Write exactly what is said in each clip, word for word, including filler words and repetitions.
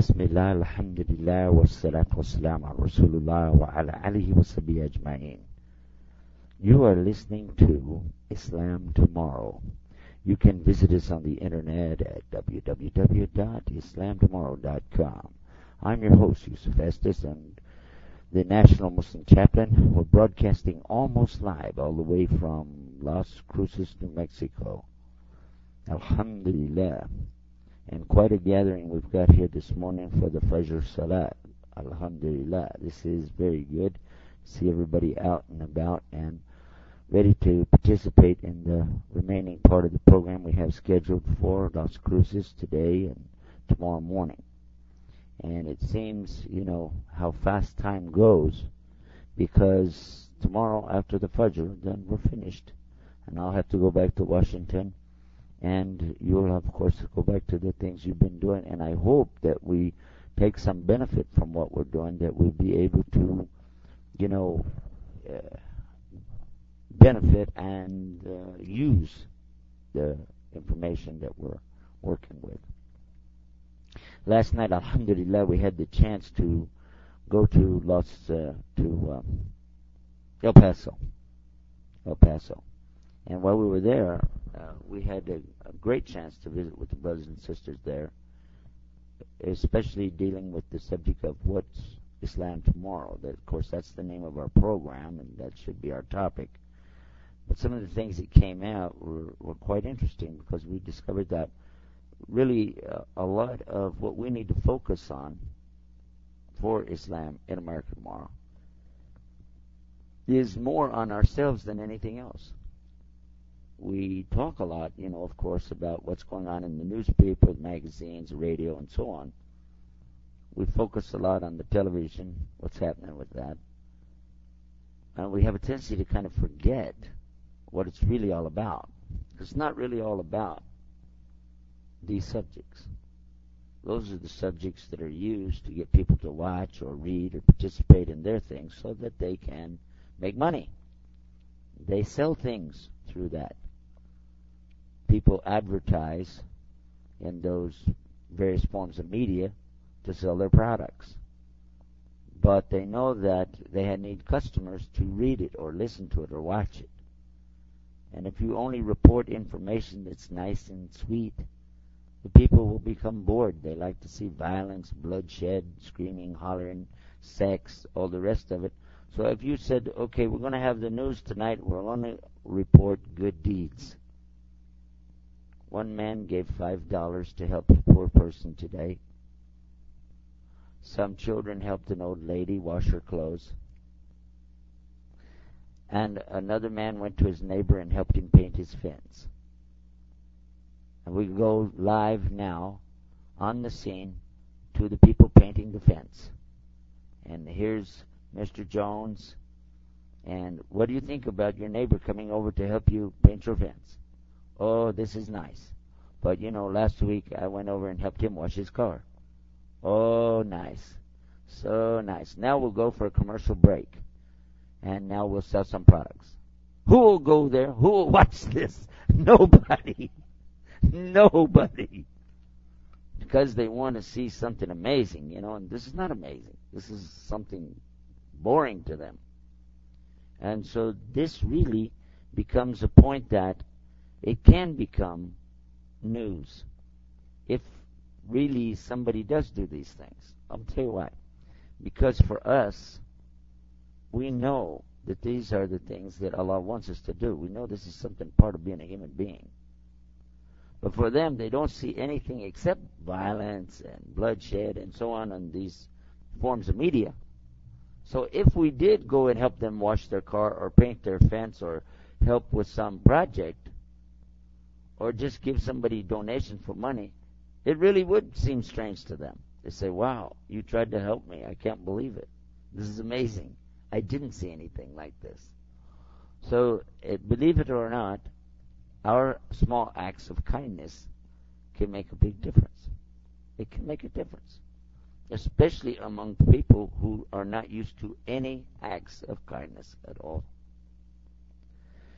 Bismillah, alhamdulillah, wassalatu wassalam ala Rasulullah wa ala alihi wa sahbihi ajma'in. You are listening to Islam Tomorrow. You can visit us on the internet at w w w dot islam tomorrow dot com. I'm your host, Yusuf Estes, and the National Muslim Chaplain. We're broadcasting almost live all the way from Las Cruces, New Mexico. Alhamdulillah. And quite a gathering we've got here this morning for the Fajr Salat. Alhamdulillah. This is very good. See everybody out and about and ready to participate in the remaining part of the program we have scheduled for Las Cruces today and tomorrow morning. And it seems, you know, how fast time goes, because tomorrow after the Fajr, then we're finished. And I'll have to go back to Washington. And you'll, of course, go back to the things you've been doing. And I hope that we take some benefit from what we're doing, that we'll be able to, you know, uh, benefit and uh, use the information that we're working with. Last night, alhamdulillah, we had the chance to go to Los, uh, to um, El Paso. El Paso. And while we were there, uh, we had a, a great chance to visit with the brothers and sisters there, especially dealing with the subject of what's Islam tomorrow. That, of course, that's the name of our program, and that should be our topic. But some of the things that came out were, were quite interesting, because we discovered that really uh, a lot of what we need to focus on for Islam in America tomorrow is more on ourselves than anything else. We talk a lot, you know, of course, about what's going on in the newspaper, the magazines, the radio, and so on. We focus a lot on the television, what's happening with that. And we have a tendency to kind of forget what it's really all about. It's not really all about these subjects. Those are the subjects that are used to get people to watch or read or participate in their things so that they can make money. They sell things through that. People advertise in those various forms of media to sell their products. But they know that they need customers to read it or listen to it or watch it. And if you only report information that's nice and sweet, the people will become bored. They like to see violence, bloodshed, screaming, hollering, sex, all the rest of it. So if you said, okay, we're going to have the news tonight, we're going to report good deeds. One man gave five dollars to help a poor person today. Some children helped an old lady wash her clothes. And another man went to his neighbor and helped him paint his fence. And we go live now on the scene to the people painting the fence. And here's Mister Jones. And what do you think about your neighbor coming over to help you paint your fence? Oh, this is nice. But, you know, last week I went over and helped him wash his car. Oh, nice. So nice. Now we'll go for a commercial break. And now we'll sell some products. Who will go there? Who will watch this? Nobody. Nobody. Because they want to see something amazing, you know, and this is not amazing. This is something boring to them. And so this really becomes a point that it can become news if really somebody does do these things. I'll tell you why. Because for us, we know that these are the things that Allah wants us to do. We know this is something part of being a human being. But for them, they don't see anything except violence and bloodshed and so on in these forms of media. So if we did go and help them wash their car or paint their fence or help with some project or just give somebody a donation for money, it really would seem strange to them. They say, wow, you tried to help me. I can't believe it. This is amazing. I didn't see anything like this. So, it, believe it or not, our small acts of kindness can make a big difference. It can make a difference, especially among people who are not used to any acts of kindness at all.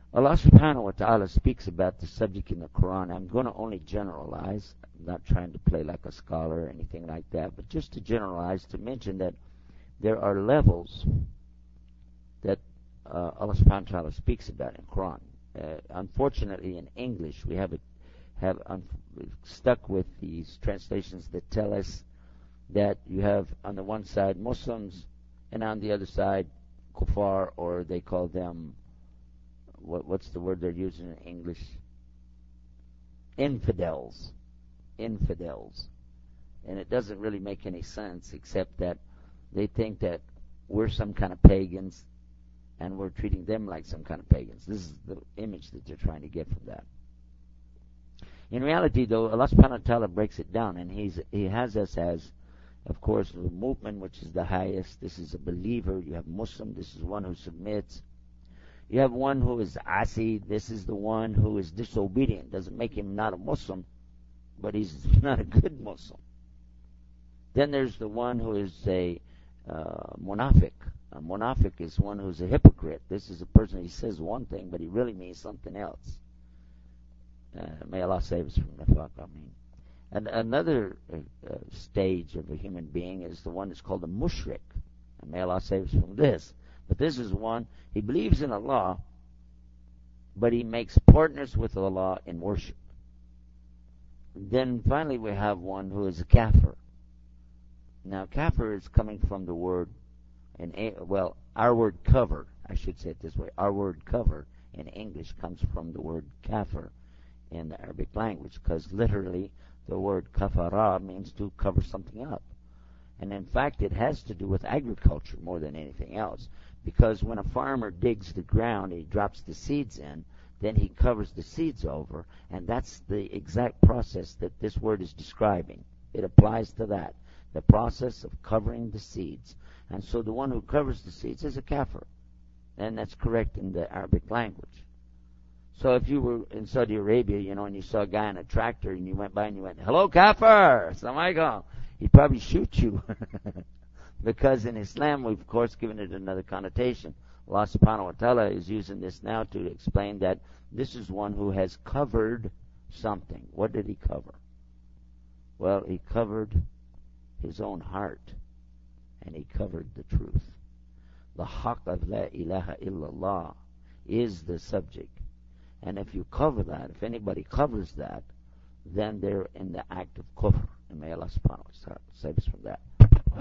Allah subhanahu wa ta'ala speaks about the subject in the Quran. I'm going to only generalize. I'm not trying to play like a scholar or anything like that, but just to generalize, to mention that there are levels that uh, Allah subhanahu wa ta'ala speaks about in Quran. Uh, unfortunately, in English, we have it, have un- stuck with these translations that tell us that you have on the one side Muslims and on the other side kuffar, or they call them, what, what's the word they're using in English? Infidels. Infidels. And it doesn't really make any sense, except that they think that we're some kind of pagans and we're treating them like some kind of pagans. This is the image that they're trying to get from that. In reality, though, Allah subhanahu wa ta'ala breaks it down, and he's, He has us as, of course, the mu'min, which is the highest. This is a believer. You have Muslim. This is one who submits. You have one who is asi. This is the one who is disobedient. Doesn't make him not a Muslim, but he's not a good Muslim. Then there's the one who is a uh, munafiq. A munafiq is one who's a hypocrite. This is a person, he says one thing, but he really means something else. Uh, may Allah save us from nifaq, I mean. And another uh, uh, stage of a human being is the one that's called a mushrik. And may Allah save us from this. But this is one, he believes in Allah, but he makes partners with Allah in worship. Then finally we have one who is a kafir. Now kafir is coming from the word, in a, well, our word cover, I should say it this way, our word cover in English comes from the word kafir in the Arabic language, because literally the word kafara means to cover something up. And in fact, it has to do with agriculture more than anything else, because when a farmer digs the ground, he drops the seeds in, then he covers the seeds over, and that's the exact process that this word is describing. It applies to that, the process of covering the seeds. And so the one who covers the seeds is a kafir, and that's correct in the Arabic language. So if you were in Saudi Arabia, you know, and you saw a guy in a tractor, and you went by and you went, "Hello, kafir, assalamu alaikum," he'd probably shoot you. Because in Islam, we've of course given it another connotation. Allah subhanahu wa ta'ala is using this now to explain that this is one who has covered something. What did he cover? Well, he covered his own heart, and he covered the truth. The haqq of la ilaha illallah is the subject. And if you cover that, if anybody covers that, then they're in the act of kufr. And may Allah subhanahu wa ta'ala save us from that.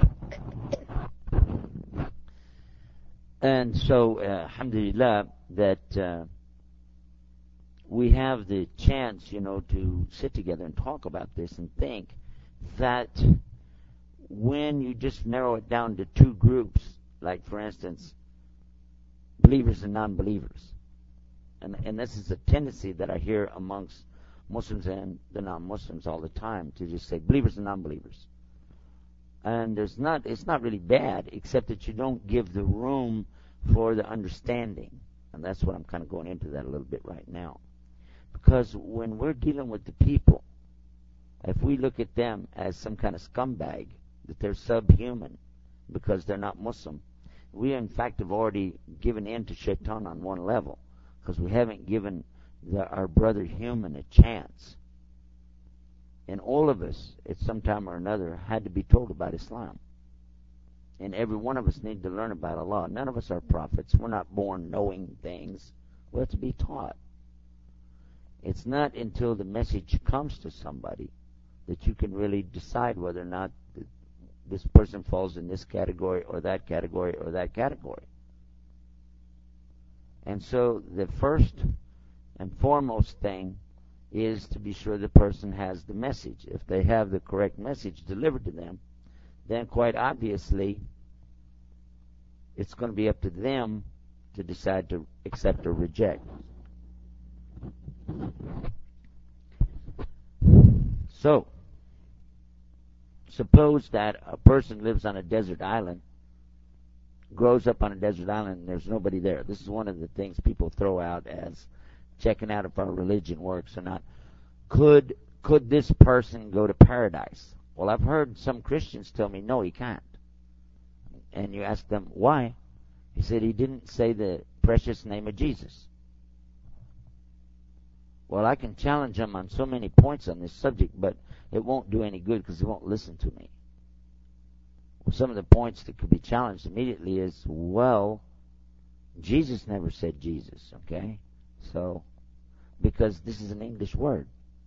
And so, uh, alhamdulillah, that uh, we have the chance, you know, to sit together and talk about this and think that when you just narrow it down to two groups, like, for instance, believers and non-believers, and, and this is a tendency that I hear amongst Muslims and the non-Muslims all the time, to just say believers and non-believers. And there's not, it's not really bad, except that you don't give the room for the understanding. And that's what I'm kind of going into that a little bit right now. Because when we're dealing with the people, if we look at them as some kind of scumbag, that they're subhuman because they're not Muslim, we in fact have already given in to shaitan on one level, because we haven't given the, our brother human a chance. And all of us, at some time or another, had to be told about Islam. And every one of us need to learn about Allah. None of us are prophets. We're not born knowing things. We have to be taught. It's not until the message comes to somebody that you can really decide whether or not this person falls in this category or that category or that category. And so the first and foremost thing is to be sure the person has the message. If they have the correct message delivered to them, then quite obviously it's going to be up to them to decide to accept or reject. So, suppose that a person lives on a desert island, grows up on a desert island, and there's nobody there. This is one of the things people throw out as checking out if our religion works or not. Could could this person go to paradise? Well, I've heard some Christians tell me, no, he can't. And you ask them, why? He said he didn't say the precious name of Jesus. Well, I can challenge them on so many points on this subject, but it won't do any good because they won't listen to me. Well, some of the points that could be challenged immediately is, well, Jesus never said Jesus, okay? So, because this is an English word.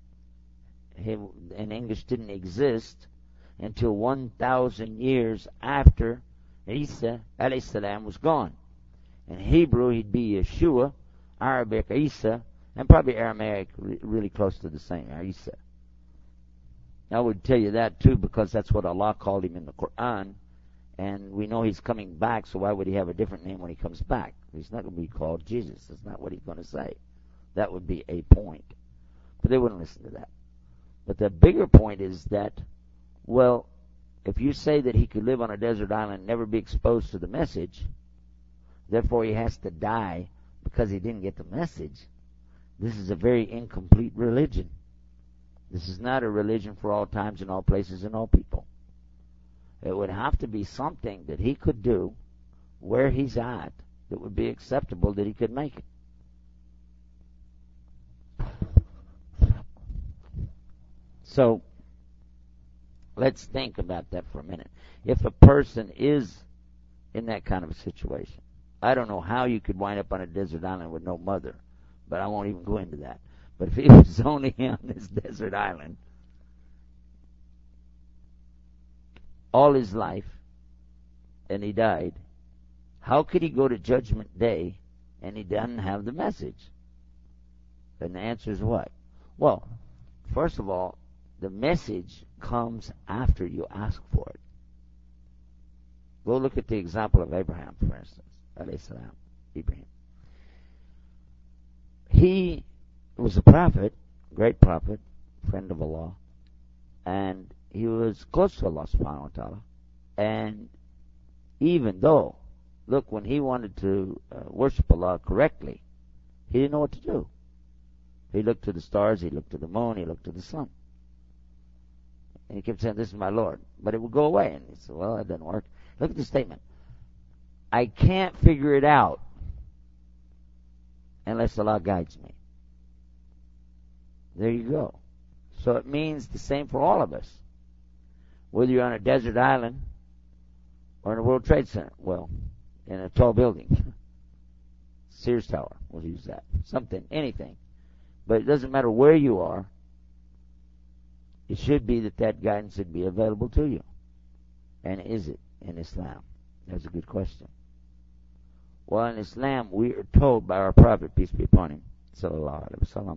And English didn't exist until one thousand years after Isa alayhi salam was gone. In Hebrew, he'd be Yeshua, Arabic, Isa, and probably Aramaic, re- really close to the same, Isa. I would tell you that too because that's what Allah called him in the Quran, and we know he's coming back, so why would he have a different name when he comes back? He's not going to be called Jesus. That's not what he's going to say. That would be a point. But they wouldn't listen to that. But the bigger point is that, well, if you say that he could live on a desert island and never be exposed to the message, therefore he has to die because he didn't get the message, this is a very incomplete religion. This is not a religion for all times and all places and all people. It would have to be something that he could do where he's at that would be acceptable, that he could make it. So, let's think about that for a minute. If a person is in that kind of a situation, I don't know how you could wind up on a desert island with no mother, but I won't even go into that. But if he was only on this desert island all his life and he died, how could he go to Judgment Day and he doesn't have the message? And the answer is what? Well, first of all, the message comes after you ask for it. Go look at the example of Abraham, for instance. Alayhi salam, Ibrahim. He was a prophet, great prophet, friend of Allah, and he was close to Allah subhanahu wa ta'ala. And even though, look, when he wanted to uh, worship Allah correctly, he didn't know what to do. He looked to the stars, he looked to the moon, he looked to the sun. And he kept saying, this is my Lord. But it would go away. And he said, well, that doesn't work. Look at the statement. I can't figure it out unless Allah guides me. There you go. So it means the same for all of us. Whether you're on a desert island or in a World Trade Center. Well, in a tall building. Sears Tower, we'll use that. Something, anything. But it doesn't matter where you are. It should be that that guidance would be available to you. And is it in Islam? That's a good question. Well, in Islam, we are told by our Prophet, peace be upon him, sallallahu alaihi wasallam,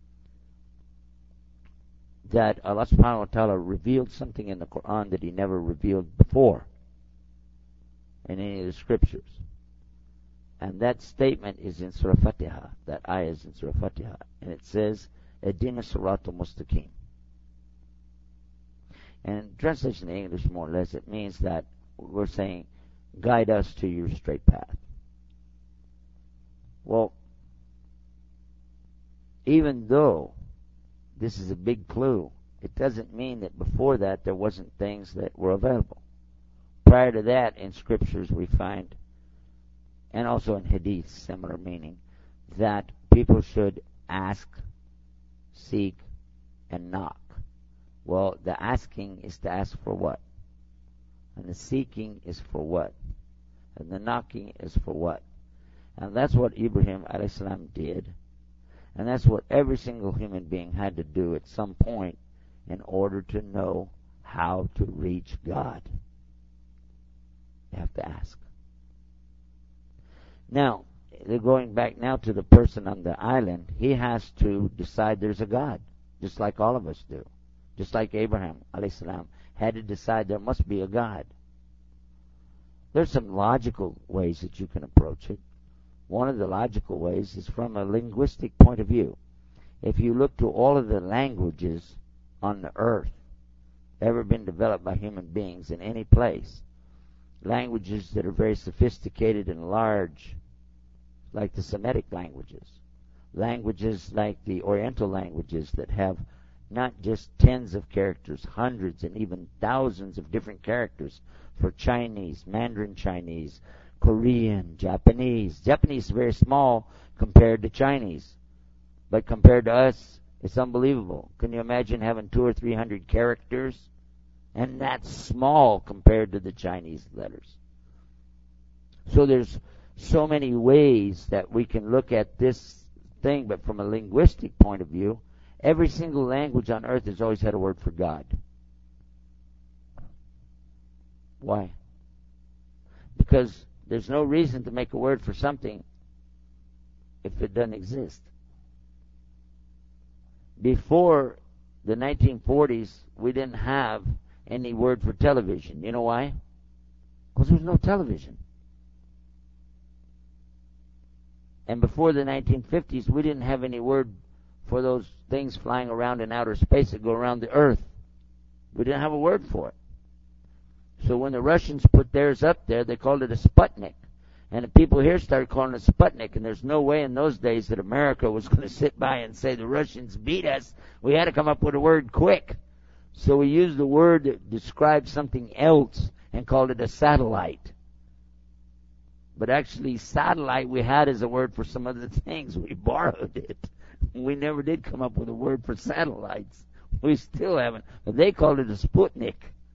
that Allah subhanahu wa ta'ala revealed something in the Quran that he never revealed before in any of the scriptures. And that statement is in Surah Fatiha. That ayah is in Surah Fatiha. And it says, Ihdina Siratal Mustaqim. And translation in English, more or less, it means that we're saying, guide us to your straight path. Well, even though this is a big clue, it doesn't mean that before that there wasn't things that were available. Prior to that, in scriptures we find, and also in hadith, similar meaning, that people should ask, seek, and knock. Well, the asking is to ask for what? And the seeking is for what? And the knocking is for what? And that's what Ibrahim alayhi salam did. And that's what every single human being had to do at some point in order to know how to reach God. You have to ask. Now, they're going back now to the person on the island. He has to decide there's a God, just like all of us do. Just like Abraham alayhi salam had to decide there must be a God. There's some logical ways that you can approach it. One of the logical ways is from a linguistic point of view. If you look to all of the languages on the earth ever been developed by human beings in any place, languages that are very sophisticated and large, like the Semitic languages, languages like the Oriental languages that have not just tens of characters, hundreds and even thousands of different characters for Chinese, Mandarin Chinese, Korean, Japanese. Japanese is very small compared to Chinese. But compared to us, it's unbelievable. Can you imagine having two or three hundred characters? And that's small compared to the Chinese letters. So there's so many ways that we can look at this thing, but from a linguistic point of view, every single language on earth has always had a word for God. Why? Because there's no reason to make a word for something if it doesn't exist. Before the nineteen forties, we didn't have any word for television. You know why? Because there was no television. And before the nineteen fifties, we didn't have any word for those things flying around in outer space that go around the earth. We didn't have a word for it. So when the Russians put theirs up there, they called it a Sputnik. And the people here started calling it Sputnik. And there's no way in those days that America was going to sit by and say the Russians beat us. We had to come up with a word quick. So we used the word that described something else and called it a satellite. But actually, satellite we had as a word for some other things. We borrowed it. We never did come up with a word for satellites. We still haven't. But they called it a Sputnik.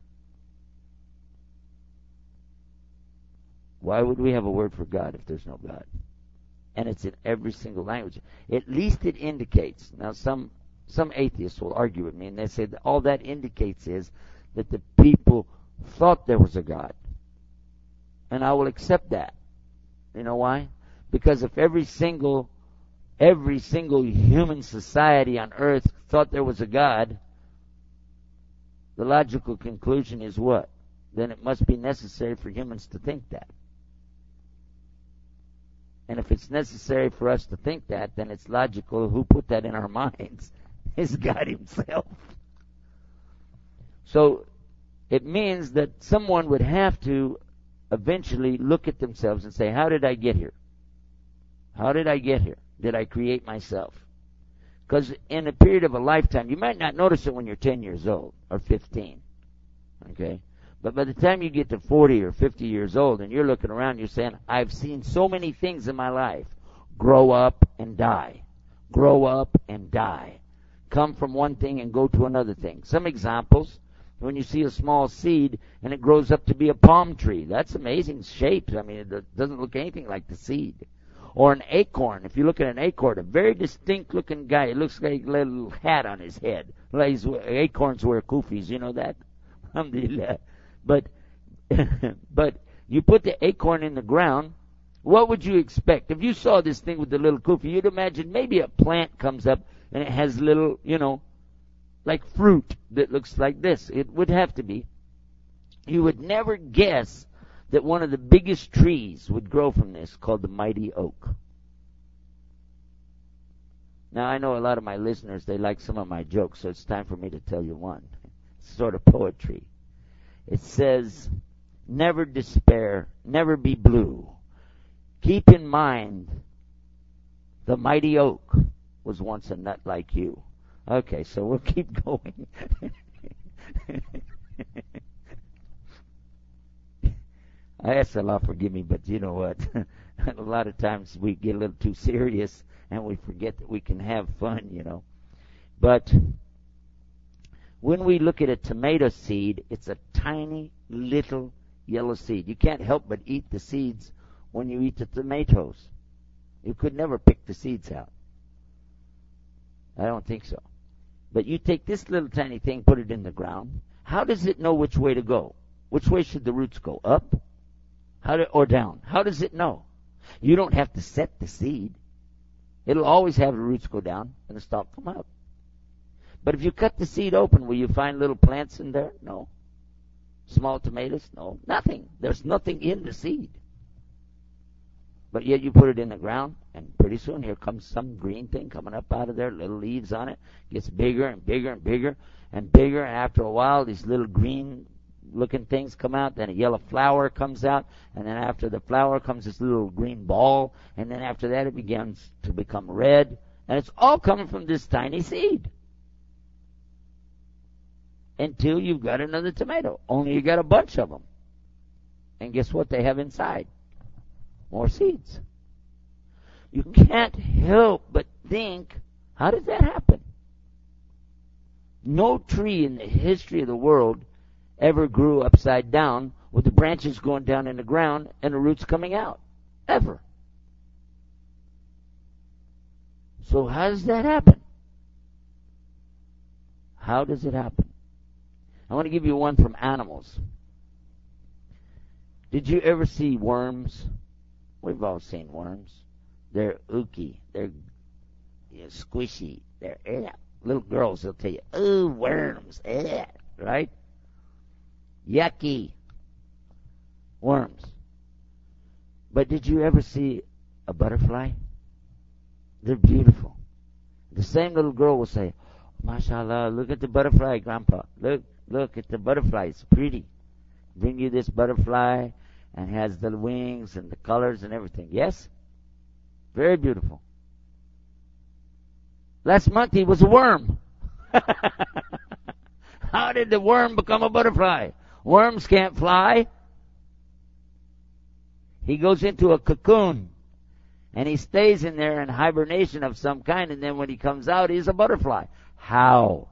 Why would we have a word for God if there's no God? And it's in every single language. At least it indicates. Now, some some atheists will argue with me, and they say that all that indicates is that the people thought there was a God. And I will accept that. You know why? Because if every single every single human society on earth thought there was a God, the logical conclusion is what? Then it must be necessary for humans to think that. And if it's necessary for us to think that, then it's logical. Who put that in our minds? Is God himself. So it means that someone would have to eventually look at themselves and say, how did I get here? How did I get here? Did I create myself? Because in a period of a lifetime, you might not notice it when you're ten years old or fifteen. Okay? But by the time you get to forty or fifty years old and you're looking around, you're saying, I've seen so many things in my life. Grow up and die. Grow up and die. Come from one thing and go to another thing. Some examples, when you see a small seed and it grows up to be a palm tree. That's amazing shapes. I mean, it doesn't look anything like the seed. Or an acorn. If you look at an acorn, a very distinct looking guy. It looks like a little hat on his head. Acorns wear kufis, you know that? Alhamdulillah. But, but you put the acorn in the ground, what would you expect? If you saw this thing with the little kufi, you'd imagine maybe a plant comes up and it has little, you know, like fruit that looks like this. It would have to be. You would never guess that one of the biggest trees would grow from this, called the mighty oak. Now, I know a lot of my listeners, they like some of my jokes, so it's time for me to tell you one. It's sort of poetry. It says, never despair, never be blue. Keep in mind, the mighty oak was once a nut like you. Okay, so we'll keep going. I ask Allah forgive me, but you know what? A lot of times we get a little too serious and we forget that we can have fun, you know. But when we look at a tomato seed, it's a tiny little yellow seed. You can't help but eat the seeds when you eat the tomatoes. You could never pick the seeds out. I don't think so. But you take this little tiny thing, put it in the ground. How does it know which way to go? Which way should the roots go? Up? How do, or down? How does it know? You don't have to set the seed. It'll always have the roots go down and the stalk come up. But if you cut the seed open, will you find little plants in there? No. Small tomatoes? No. Nothing. There's nothing in the seed. But yet you put it in the ground, and pretty soon here comes some green thing coming up out of there, little leaves on it. Gets bigger and bigger and bigger and bigger, and after a while, these little green-looking things come out. Then a yellow flower comes out, and then after the flower comes this little green ball, and then after that it begins to become red, and it's all coming from this tiny seed. Until you've got another tomato. Only you got a bunch of them. And guess what they have inside? More seeds. You can't help but think How did that happen? No tree in the history of the world ever grew upside down with the branches going down in the ground and the roots coming out. Ever. So how does that happen? How does it happen? I want to give you one from animals. Did you ever see worms? We've all seen worms. They're ooky. They're you know, squishy. They're eh. Little girls will tell you, ooh, worms, eh, right? Yucky. Worms. But did you ever see a butterfly? They're beautiful. The same little girl will say, mashallah, look at the butterfly, Grandpa. Look, look at the butterfly. It's pretty. Bring you this butterfly and has the wings and the colors and everything. Yes? Very beautiful. Last month he was a worm. How did the worm become a butterfly? Worms can't fly. He goes into a cocoon and he stays in there in hibernation of some kind, and then when he comes out, he's a butterfly. How?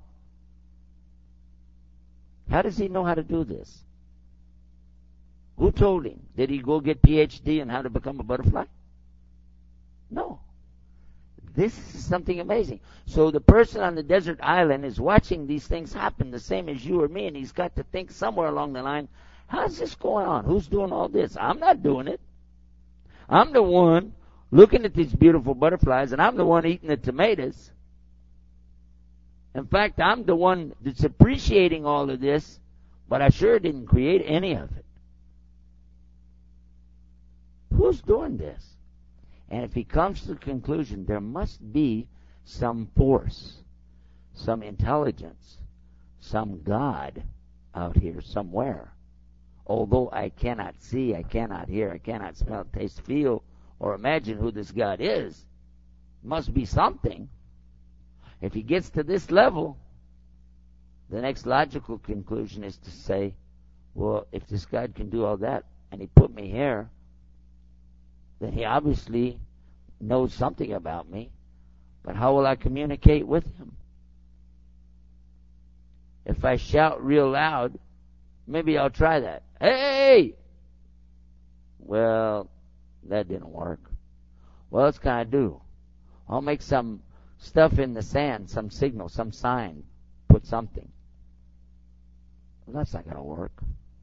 How does he know how to do this? Who told him? Did he go get P H D in how to become a butterfly? No. This is something amazing. So the person on the desert island is watching these things happen the same as you or me, and he's got to think somewhere along the line, how's this going on? Who's doing all this? I'm not doing it. I'm the one looking at these beautiful butterflies, and I'm the one eating the tomatoes. In fact, I'm the one that's appreciating all of this, but I sure didn't create any of it. Who's doing this? And if he comes to the conclusion there must be some force, some intelligence, some God out here somewhere, although I cannot see, I cannot hear, I cannot smell, taste, feel, or imagine who this God is, must be something. If he gets to this level, the next logical conclusion is to say, well, if this God can do all that, and he put me here, then he obviously knows something about me, but how will I communicate with him? If I shout real loud, maybe I'll try that. Hey! Well, that didn't work. What else can I do? I'll make some stuff in the sand, some signal, some sign, put something. Well, that's not going to work.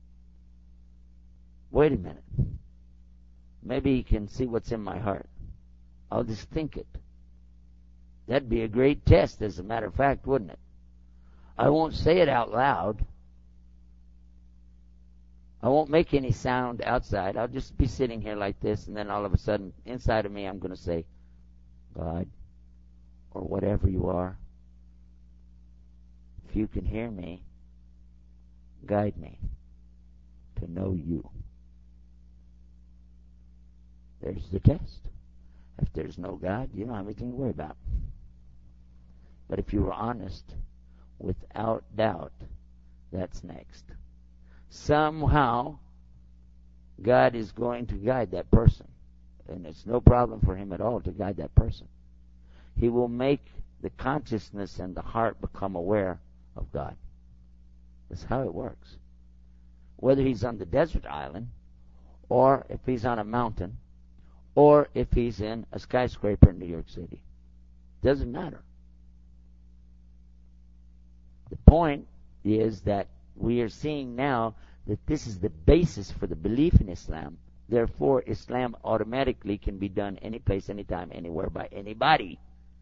Wait a minute. Maybe he can see what's in my heart. I'll just think it. That'd be a great test, as a matter of fact, wouldn't it? I won't say it out loud. I won't make any sound outside. I'll just be sitting here like this, and then all of a sudden, inside of me, I'm going to say, God, or whatever you are, if you can hear me, guide me to know you. There's the test. If there's no God, you don't have anything to worry about. But if you were honest, without doubt, that's next. Somehow, God is going to guide that person. And it's no problem for him at all to guide that person. He will make the consciousness and the heart become aware of God. That's how it works. Whether he's on the desert island, or if he's on a mountain, or if he's in a skyscraper in New York City. Doesn't matter. The point is that we are seeing now that this is the basis for the belief in Islam. Therefore, Islam automatically can be done any place, anytime, anywhere, by anybody.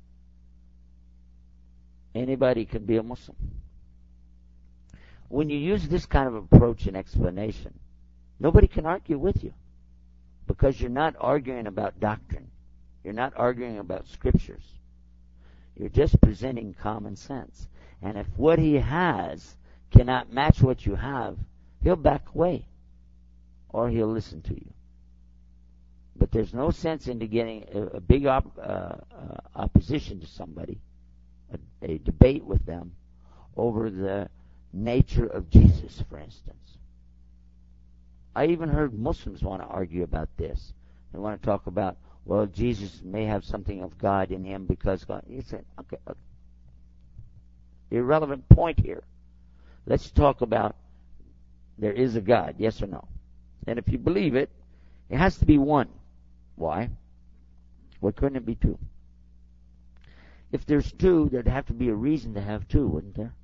Anybody can be a Muslim. When you use this kind of approach and explanation, nobody can argue with you. Because you're not arguing about doctrine. You're not arguing about scriptures. You're just presenting common sense. And if what he has cannot match what you have, he'll back away. Or he'll listen to you. But there's no sense into getting a, a big op, uh, uh, opposition to somebody, a, a debate with them, over the nature of Jesus, for instance. I even heard Muslims want to argue about this. They want to talk about well, Jesus may have something of God in him because God. He said, okay, okay. Irrelevant point here. Let's talk about there is a God, yes or no? And if you believe it, it has to be one. Why? Why couldn't it be two? If there's two, there'd have to be a reason to have two, wouldn't there?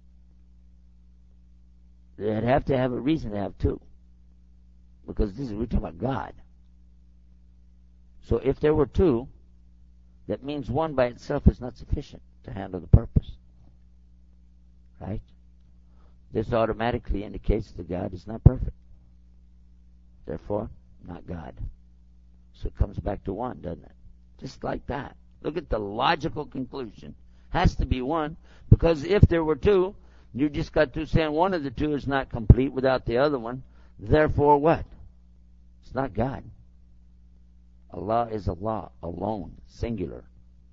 They'd have to have a reason to have two. Because this is, we're talking about God. So if there were two, that means one by itself is not sufficient to handle the purpose. Right? This automatically indicates that God is not perfect. Therefore, not God. So it comes back to one, doesn't it? Just like that. Look at the logical conclusion. Has to be one, because if there were two, you just got to saying one of the two is not complete without the other one. Therefore what? It's not God. Allah is Allah, alone, singular.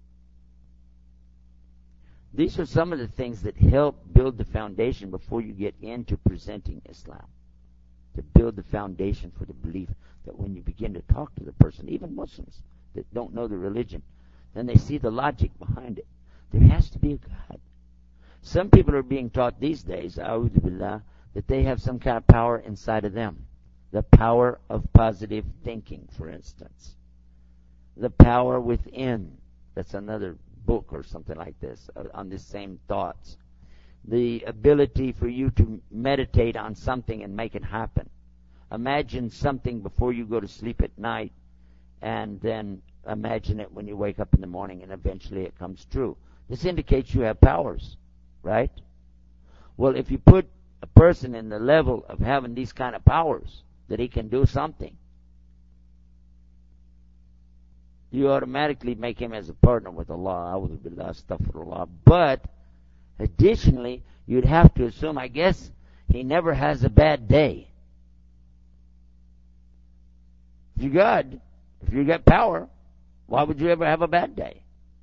These are some of the things that help build the foundation before you get into presenting Islam. To build the foundation for the belief that when you begin to talk to the person, even Muslims that don't know the religion, then they see the logic behind it. There has to be a God. Some people are being taught these days, a'udhu billah, that they have some kind of power inside of them. The power of positive thinking, for instance. The power within. That's another book or something like this uh, on the same thoughts. The ability for you to meditate on something and make it happen. Imagine something before you go to sleep at night, and then imagine it when you wake up in the morning, and eventually it comes true. This indicates you have powers, right? Well, if you put a person in the level of having these kind of powers, that he can do something, you automatically make him as a partner with Allah. A'udhu billah, astaghfirullah. But additionally, you'd have to assume, I guess, he never has a bad day. If you're God, if you got power, why would you ever have a bad day?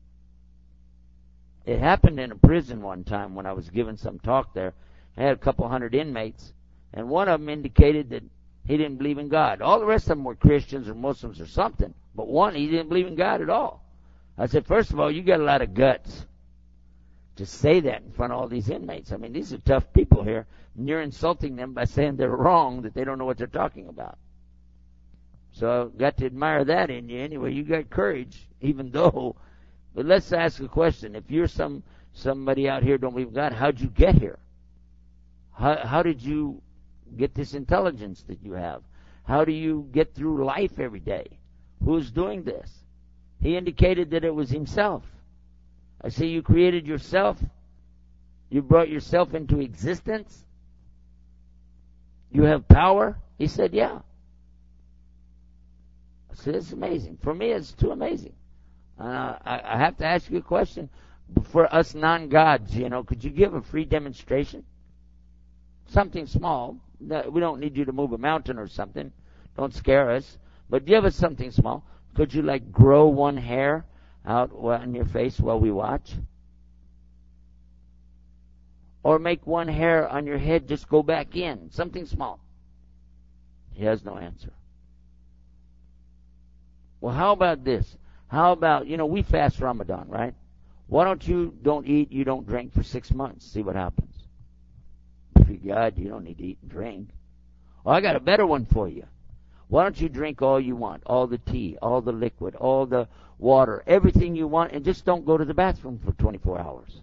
It happened in a prison one time when I was giving some talk there. I had a couple hundred inmates, and one of them indicated that he didn't believe in God. All the rest of them were Christians or Muslims or something, but one, he didn't believe in God at all. I said, first of all, you got a lot of guts to say that in front of all these inmates. I mean, these are tough people here, and you're insulting them by saying they're wrong, that they don't know what they're talking about. So I got to admire that in you. Anyway, you got courage, even though. But let's ask a question. If you're some somebody out here don't believe in God, how'd you get here? How, how did you get this intelligence that you have? How do you get through life every day? Who's doing this? He indicated that it was himself. I say you created yourself. You brought yourself into existence. You have power. He said, yeah. I said, it's amazing. For me, it's too amazing. Uh, I, I have to ask you a question. For us non-gods, you know, could you give a free demonstration? Something small. We don't need you to move a mountain or something. Don't scare us. But give us something small. Could you, like, grow one hair out on your face while we watch? Or make one hair on your head just go back in. Something small. He has no answer. Well, how about this? How about, you know, we fast Ramadan, right? Why don't you don't eat, you don't drink for six months? See what happens. If you're God, you don't need to eat and drink. Well, I got a better one for you. Why don't you drink all you want, all the tea, all the liquid, all the water, everything you want, and just don't go to the bathroom for twenty-four hours.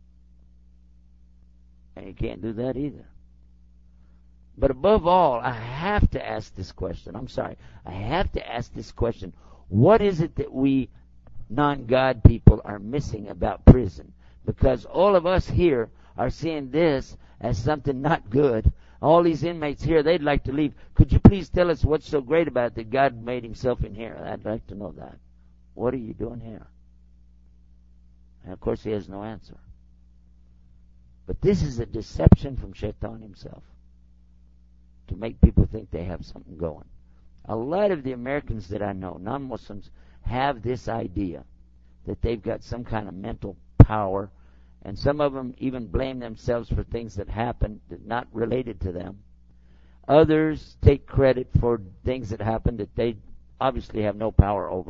And you can't do that either. But above all, I have to ask this question. I'm sorry. I have to ask this question. What is it that we non-God people are missing about prison? Because all of us here are seeing this as something not good. All these inmates here, they'd like to leave. Could you please tell us what's so great about it that God made himself in here? I'd like to know that. What are you doing here? And of course he has no answer. But this is a deception from Shaitan himself to make people think they have something going. A lot of the Americans that I know, non-Muslims, have this idea that they've got some kind of mental power, and some of them even blame themselves for things that happened that not related to them. Others take credit for things that happened that they obviously have no power over.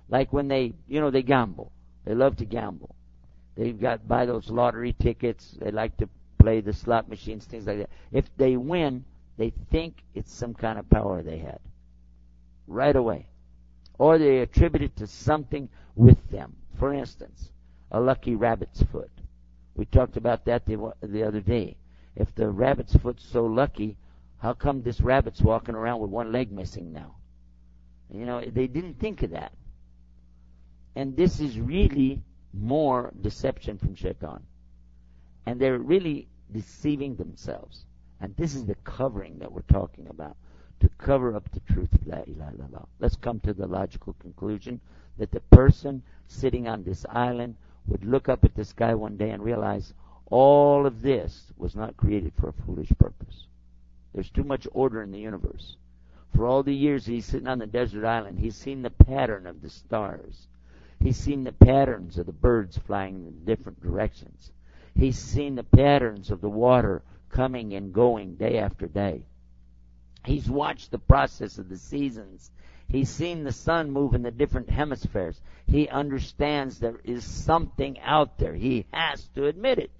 Like when they, you know, they gamble. They love to gamble. They've got buy those lottery tickets. They like to play the slot machines, things like that. If they win, they think it's some kind of power they had right away. Or they attribute it to something with them. For instance, a lucky rabbit's foot. We talked about that the, the other day. If the rabbit's foot's so lucky, how come this rabbit's walking around with one leg missing now? You know, they didn't think of that. And this is really more deception from Shaitan. And they're really deceiving themselves. And this is the covering that we're talking about, to cover up the truth of La ilaha illallah. Let's come to the logical conclusion that the person sitting on this island would look up at the sky one day and realize all of this was not created for a foolish purpose. There's too much order in the universe. For all the years he's sitting on the desert island, he's seen the pattern of the stars. He's seen the patterns of the birds flying in different directions. He's seen the patterns of the water coming and going day after day. He's watched the process of the seasons. He's seen the sun move in the different hemispheres. He understands there is something out there. He has to admit it.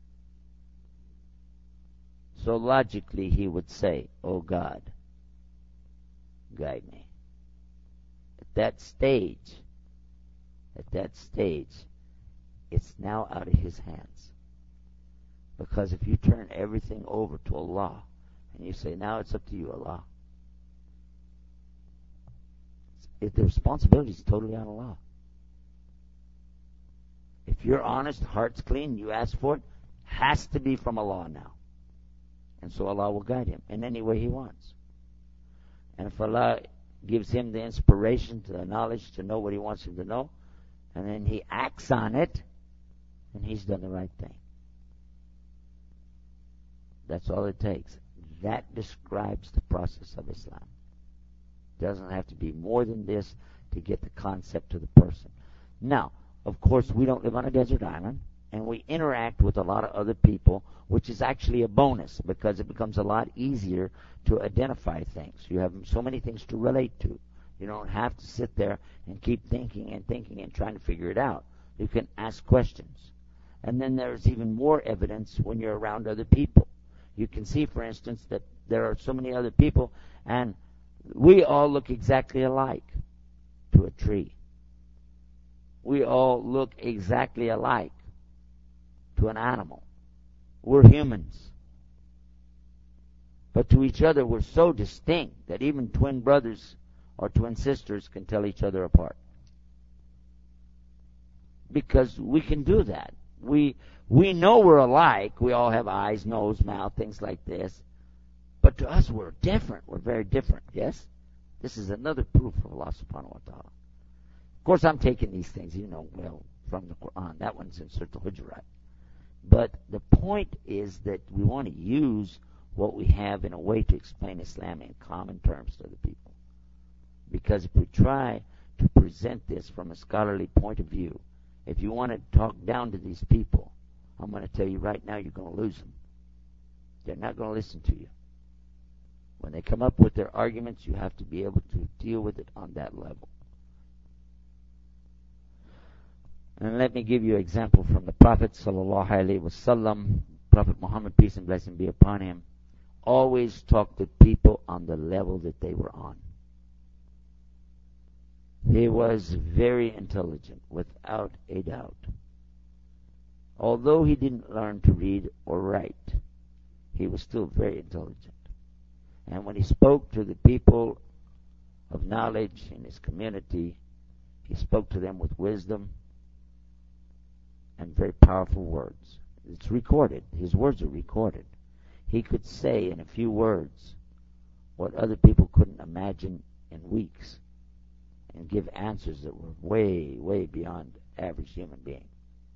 So logically he would say, "Oh God, guide me." At that stage, at that stage, it's now out of his hands. Because if you turn everything over to Allah, and you say, "Now it's up to you, Allah," if the responsibility is totally on Allah. If you're honest, heart's clean, you ask for it, has to be from Allah now. And so Allah will guide him in any way He wants. And if Allah gives him the inspiration, to the knowledge, to know what He wants him to know, and then he acts on it, then he's done the right thing. That's all it takes. That describes the process of Islam. It doesn't have to be more than this to get the concept to the person. Now, of course, we don't live on a desert island, and we interact with a lot of other people, which is actually a bonus because it becomes a lot easier to identify things. You have so many things to relate to. You don't have to sit there and keep thinking and thinking and trying to figure it out. You can ask questions. And then there's even more evidence when you're around other people. You can see, for instance, that there are so many other people, and we all look exactly alike to a tree. We all look exactly alike to an animal. We're humans. But to each other, we're so distinct that even twin brothers or twin sisters can tell each other apart. Because we can do that. We we know we're alike. We all have eyes, nose, mouth, things like this. But to us, we're different. We're very different. Yes? This is another proof of Allah subhanahu wa ta'ala. Of course, I'm taking these things, you know, well, from the Quran. That one's in Surah Al-Hujurat. But the point is that we want to use what we have in a way to explain Islam in common terms to the people. Because if we try to present this from a scholarly point of view, if you want to talk down to these people, I'm going to tell you right now, you're going to lose them. They're not going to listen to you. When they come up with their arguments, you have to be able to deal with it on that level. And let me give you an example from the Prophet sallallahu alaihi wasallam. Prophet Muhammad, peace and blessing be upon him, always talked to people on the level that they were on. He was very intelligent, without a doubt. Although he didn't learn to read or write, he was still very intelligent. And when he spoke to the people of knowledge in his community, he spoke to them with wisdom and very powerful words. It's recorded. His words are recorded. He could say in a few words what other people couldn't imagine in weeks, and give answers that were way, way beyond average human being.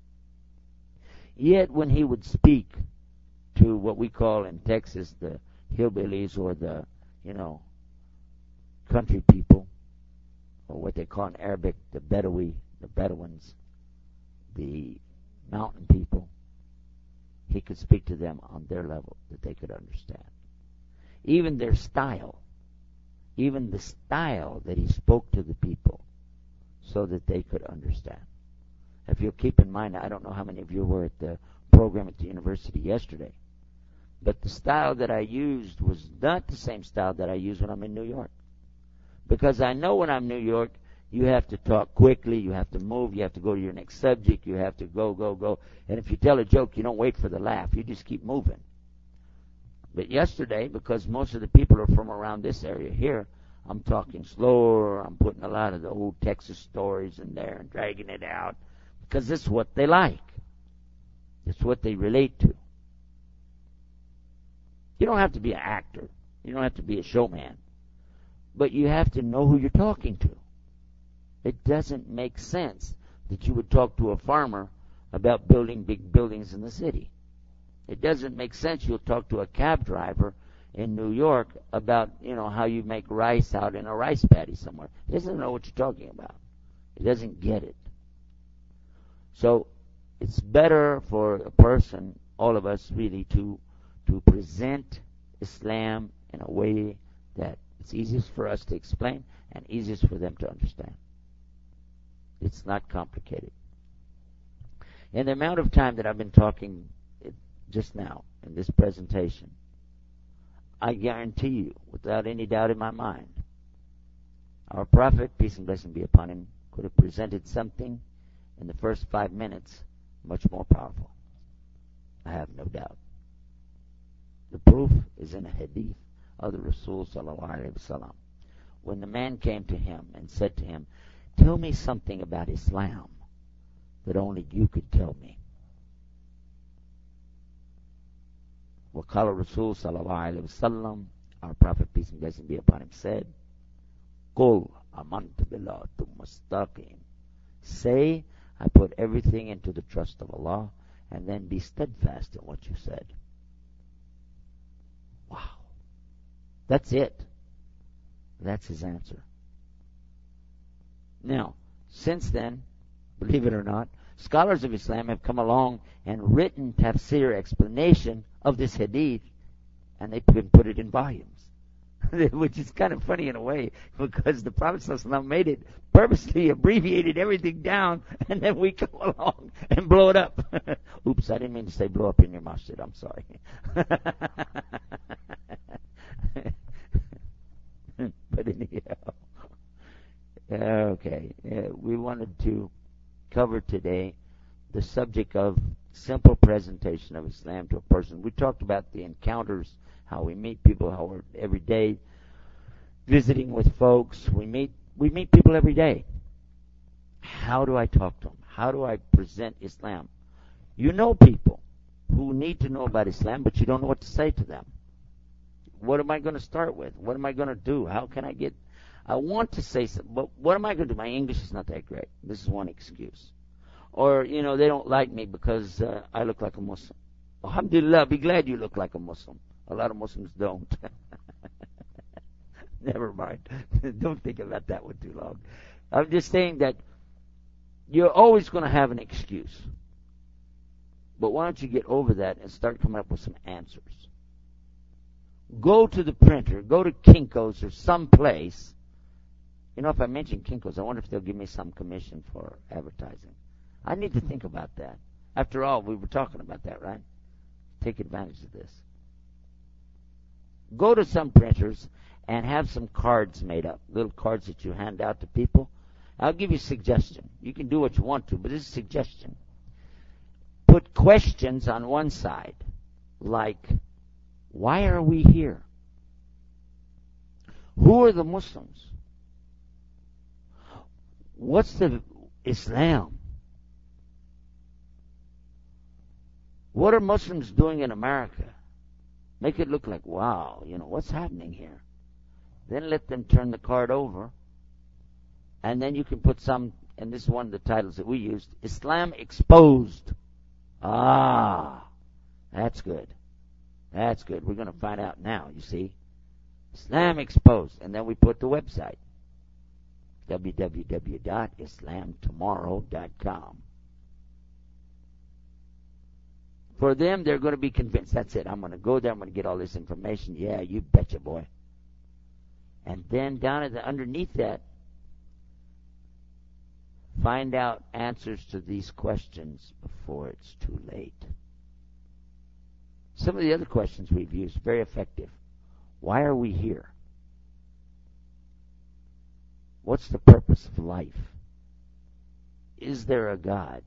Yet when he would speak to what we call in Texas the hillbillies, or the, you know, country people, or what they call in Arabic the Bedawi, the Bedouins, the mountain people, he could speak to them on their level that they could understand. Even their style, even the style that he spoke to the people, so that they could understand. If you'll keep in mind, I don't know how many of you were at the program at the university yesterday, but the style that I used was not the same style that I use when I'm in New York. Because I know when I'm in New York, you have to talk quickly, you have to move, you have to go to your next subject, you have to go, go, go. And if you tell a joke, you don't wait for the laugh, you just keep moving. But yesterday, because most of the people are from around this area here, I'm talking slower, I'm putting a lot of the old Texas stories in there and dragging it out, because this is what they like. It's what they relate to. You don't have to be an actor. You don't have to be a showman. But you have to know who you're talking to. It doesn't make sense that you would talk to a farmer about building big buildings in the city. It doesn't make sense you'll talk to a cab driver in New York about, you know, how you make rice out in a rice paddy somewhere. He doesn't know what you're talking about. He doesn't get it. So it's better for a person, all of us really, to to present Islam in a way that it's easiest for us to explain and easiest for them to understand. It's not complicated. In the amount of time that I've been talking just now in this presentation, I guarantee you, without any doubt in my mind, our Prophet, peace and blessing be upon him, could have presented something in the first five minutes much more powerful. I have no doubt. The proof is in a hadith of the Rasul sallallahu alaihi wasallam. When the man came to him and said to him, "Tell me something about Islam that only you could tell me." وقال Rasul sallallahu alaihi wasallam, our Prophet, peace and blessing be upon him, said, "Qul amantu billah thumma istaqim." Say, I put everything into the trust of Allah, and then be steadfast in what you said. Wow. That's it. That's his answer. Now, since then, believe it or not, scholars of Islam have come along and written tafsir explanation of this hadith, and they can put it in volumes, which is kind of funny in a way, because the Prophet ﷺ made it purposely, abbreviated everything down, and then we come along and blow it up. Oops, I didn't mean to say blow up in your masjid. I'm sorry. But anyhow, okay, uh, we wanted to cover today the subject of simple presentation of Islam to a person. We talked about the encounters, how we meet people, how we're every day visiting with folks. We meet we meet people every day. How do I talk to them? How do I present Islam? You know people who need to know about Islam, but you don't know what to say to them. What am I going to start with? What am I going to do? How can I get... I want to say something, but what am I going to do? My English is not that great. This is one excuse. Or, you know, they don't like me because uh, I look like a Muslim. Alhamdulillah, be glad you look like a Muslim. A lot of Muslims don't. Never mind. Don't think about that one too long. I'm just saying that you're always going to have an excuse. But why don't you get over that and start coming up with some answers? Go to the printer, go to Kinko's or someplace. You know, if I mention Kinko's, I wonder if they'll give me some commission for advertising. I need to think about that. After all, we were talking about that, right? Take advantage of this. Go to some printers and have some cards made up, little cards that you hand out to people. I'll give you a suggestion. You can do what you want to, but this is a suggestion. Put questions on one side, like, why are we here? Who are the Muslims? What's the Islam? What are Muslims doing in America? Make it look like, wow, you know, what's happening here? Then let them turn the card over, and then you can put some, and this is one of the titles that we used, Islam Exposed. Ah, that's good. That's good. We're going to find out now, you see. Islam Exposed. And then we put the website, w w w dot islam tomorrow dot com. For them, they're going to be convinced. That's it. I'm going to go there. I'm going to get all this information. Yeah, you betcha, boy. And then down at the underneath that, find out answers to these questions before it's too late. Some of the other questions we've used, very effective. Why are we here? What's the purpose of life? Is there a God?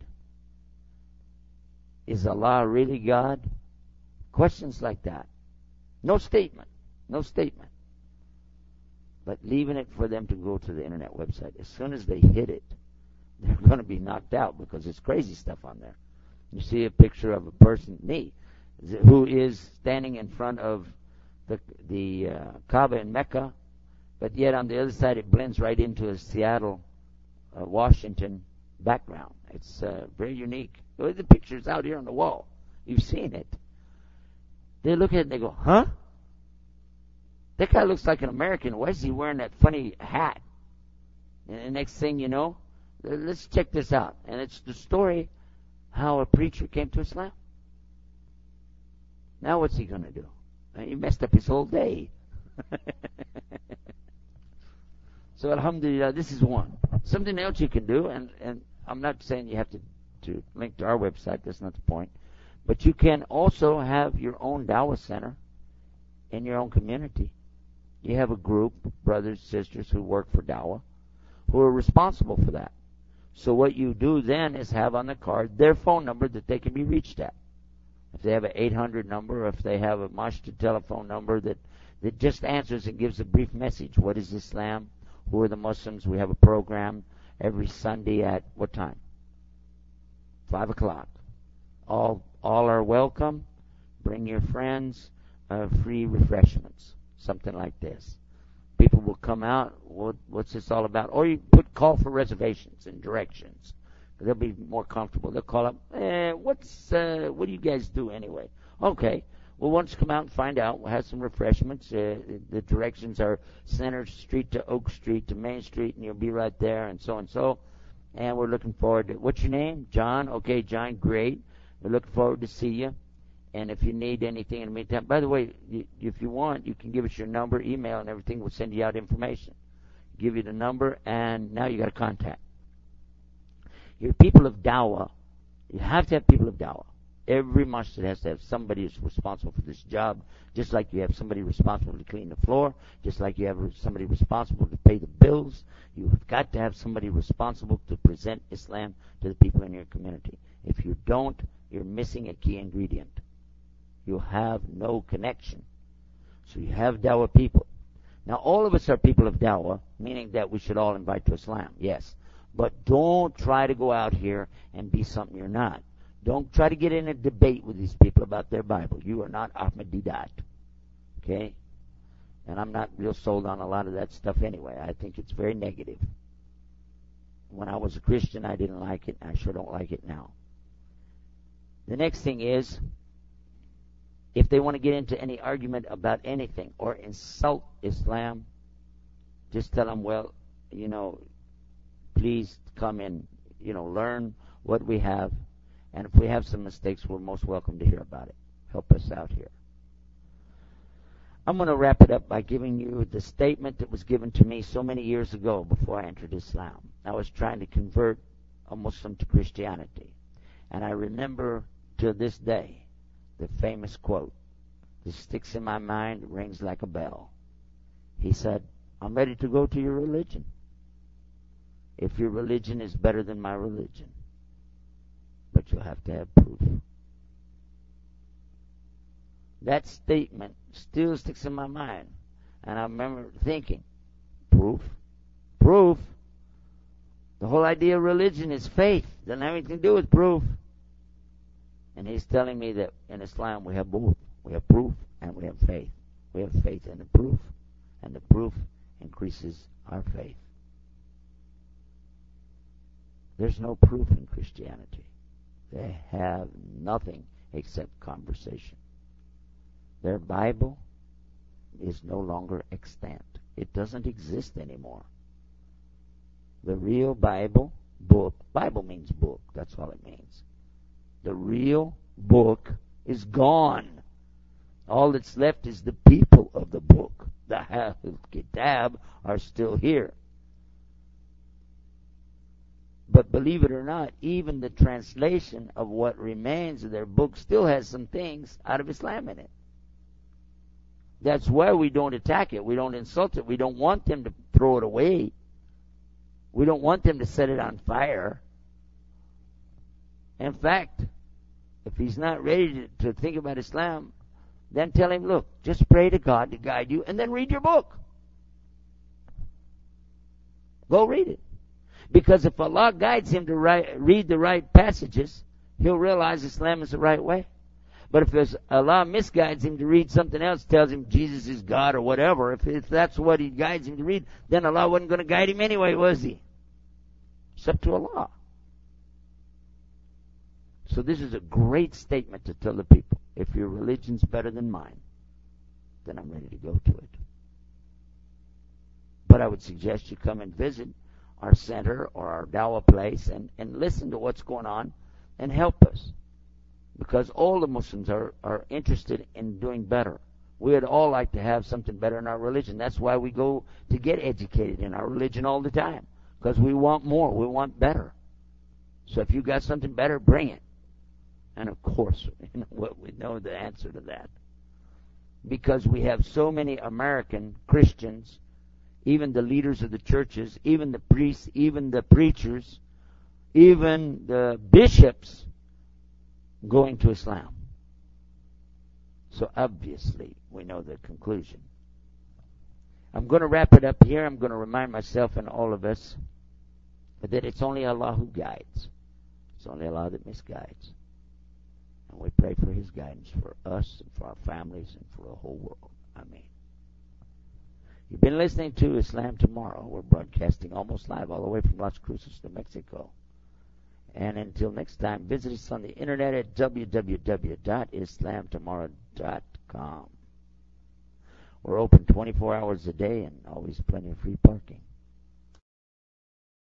Is Allah really God? Questions like that. No statement. No statement. But leaving it for them to go to the internet website. As soon as they hit it, they're going to be knocked out because it's crazy stuff on there. You see a picture of a person, me, who is standing in front of the the uh, Kaaba in Mecca, but yet on the other side it blends right into a Seattle, uh, Washington background. It's uh, very unique. The picture's out here on the wall. You've seen it. They look at it and they go, huh? That guy looks like an American. Why is he wearing that funny hat? And the next thing you know, let's check this out. And it's the story how a preacher came to Islam. Now what's he going to do? He messed up his whole day. So alhamdulillah, this is one. Something else you can do, and, and I'm not saying you have to, to link to our website. That's not the point. But you can also have your own dawah center in your own community. You have a group, brothers, sisters, who work for dawah, who are responsible for that. So what you do then is have on the card their phone number that they can be reached at. If they have an eight hundred number, or if they have a masjid telephone number that, that just answers and gives a brief message. What is Islam? Who are the Muslims? We have a program every Sunday at what time? Five o'clock. All all are welcome. Bring your friends. Uh, free refreshments. Something like this. People will come out. What, what's this all about? Or you put call for reservations and directions. They'll be more comfortable. They'll call up. Eh, what's uh, what do you guys do anyway? Okay. Well, once come out and find out. We'll have some refreshments. Uh, the directions are Center Street to Oak Street to Main Street, and you'll be right there, and so and so. And we're looking forward to. What's your name? John. Okay, John. Great. We're looking forward to see you. And if you need anything in the meantime, by the way, you, if you want, you can give us your number, email, and everything. We'll send you out information. Give you the number, and now you got a contact. Your people of dawah, you have to have people of dawah. Every masjid has to have somebody who's responsible for this job, just like you have somebody responsible to clean the floor, just like you have somebody responsible to pay the bills. You've got to have somebody responsible to present Islam to the people in your community. If you don't, you're missing a key ingredient. You have no connection. So you have dawah people. Now, all of us are people of dawah, meaning that we should all invite to Islam, yes. But don't try to go out here and be something you're not. Don't try to get in a debate with these people about their Bible. You are not Ahmed Didat. Okay? And I'm not real sold on a lot of that stuff anyway. I think it's very negative. When I was a Christian, I didn't like it. I sure don't like it now. The next thing is, if they want to get into any argument about anything or insult Islam, just tell them, well, you know, please come and, you know, learn what we have. And if we have some mistakes, we're most welcome to hear about it. Help us out here. I'm going to wrap it up by giving you the statement that was given to me so many years ago before I entered Islam. I was trying to convert a Muslim to Christianity. And I remember to this day the famous quote that sticks in my mind, rings like a bell. He said, I'm ready to go to your religion if your religion is better than my religion. But you'll have to have proof. That statement still sticks in my mind. And I remember thinking, proof? Proof? The whole idea of religion is faith. Doesn't have anything to do with proof. And he's telling me that in Islam we have both. We have proof and we have faith. We have faith in the proof, and the proof increases our faith. There's no proof in Christianity. They have nothing except conversation. Their Bible is no longer extant. It doesn't exist anymore. The real Bible, book, Bible means book, that's all it means. The real book is gone. All that's left is the people of the book. The Ahlul Kitab are still here. But But believe it or not, even the translation of what remains of their book still has some things out of Islam in it. That's why we don't attack it. We don't insult it. We don't want them to throw it away. We don't want them to set it on fire. In fact, if he's not ready to, to think about Islam, then tell him, look, just pray to God to guide you, and then read your book. Go read it. Because if Allah guides him to write, read the right passages, he'll realize Islam is the right way. But if there's, Allah misguides him to read something else, tells him Jesus is God or whatever, if, if that's what he guides him to read, then Allah wasn't going to guide him anyway, was he? It's up to Allah. So this is a great statement to tell the people. If your religion's better than mine, then I'm ready to go to it. But I would suggest you come and visit our center or our dawah place and, and listen to what's going on and help us. Because all the Muslims are, are interested in doing better. We would all like to have something better in our religion. That's why we go to get educated in our religion all the time. Because we want more. We want better. So if you got something better, bring it. And of course, you know what, we know the answer to that. Because we have so many American Christians, even the leaders of the churches, even the priests, even the preachers, even the bishops going to Islam. So obviously, we know the conclusion. I'm going to wrap it up here. I'm going to remind myself and all of us that it's only Allah who guides. It's only Allah that misguides. And we pray for His guidance for us and for our families and for the whole world. Amen. You've been listening to Islam Tomorrow. We're broadcasting almost live all the way from Las Cruces, New Mexico. And until next time, visit us on the internet at w w w dot islam tomorrow dot com. We're open twenty-four hours a day and always plenty of free parking.